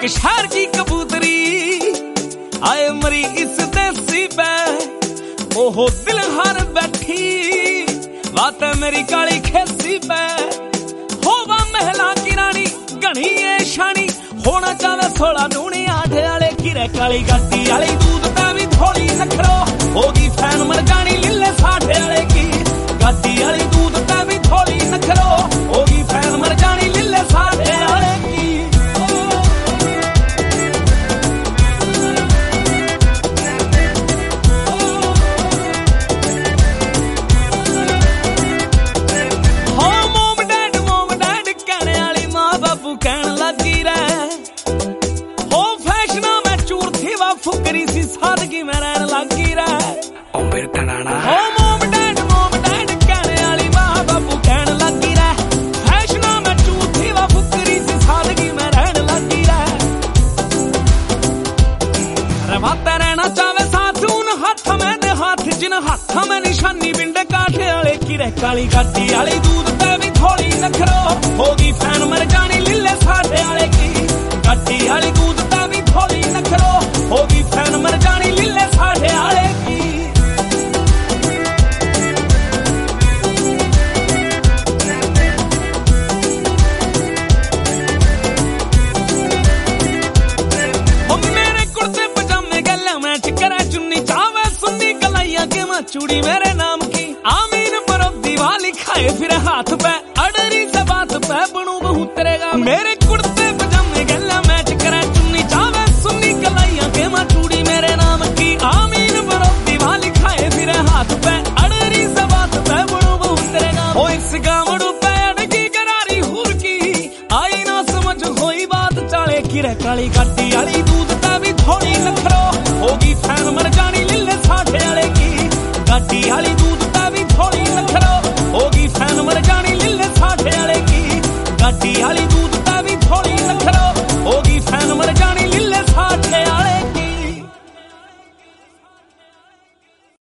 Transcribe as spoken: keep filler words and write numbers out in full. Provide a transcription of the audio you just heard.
एक शहर की कबूतरी आए मरी इस देसी पे ओहो दिल हार बैठी बात मेरी काली खेसी पे होवा महला की रानी घनी ए शानी होना चाहे सोला दूनी आठ आले किरे काली गाटी आली दूध पे भी थोड़ी नखरो होगी फैन मर जानी लीले साठे आले की गाटी आली दूध पे भी थोड़ी नखरो होगी फैन मर जानी लीले साठे आले की। कहन लगी रह हो फैशना में चूर थी वा फुकरी सी सादगी में रहन लगी रह ओ मेरे तनाना हो मोम डैड मोम डैड कहने वाली माँ बाबू कहन लगी रह फैशना में चूर थी वा फुकरी सी सादगी में रहन लगी रह रवाता रहना चावे साथ उन हाथ में दे हाथ जिन हाथ में निशानी बिंड काठे वाले की रह काली गाटी वाली दूध पे भी थोड़ी नखरो होगी फैन मर जानी लीले साठे वाले की गाटी वाली दूध पे भी थोड़ी नखरो होगी फैन मर जानी लीले साठे वाले की। हम मेरे कुर्ते पजामे गले मैच करे चुन्नी चावे सुन्नी कलाइया के मैं चूड़ी मेरे नाम की आमीन पर दिवाली खाए फिर हाथ पे अडरी से बात पे बनू बहु तेरेगा मेरे कुर्ते पजामे गला मैच करे चुन्नी चावे सुन्नी कलाइया के मां चूड़ी मेरे नाम की आमीन पर दिवाली खाए फिर हाथ पे अडरी से बात पे बनू बहु तेरेगा ओ इस गावड़ू पे अड़की करारी हुर की आई ना समझ होई बात चाले किरे काली गाटी वाली दूध पे भी थोड़ी नखरो होगी फैन मर जानी लीले साठे वाले की गाटी वाली दूध पे भी थोड़ी नखरो होगी फैन मर जानी लीले साठे वाले की गाटी वाली दूध पे भी थोड़ी नखरो होगी फैन मर जानी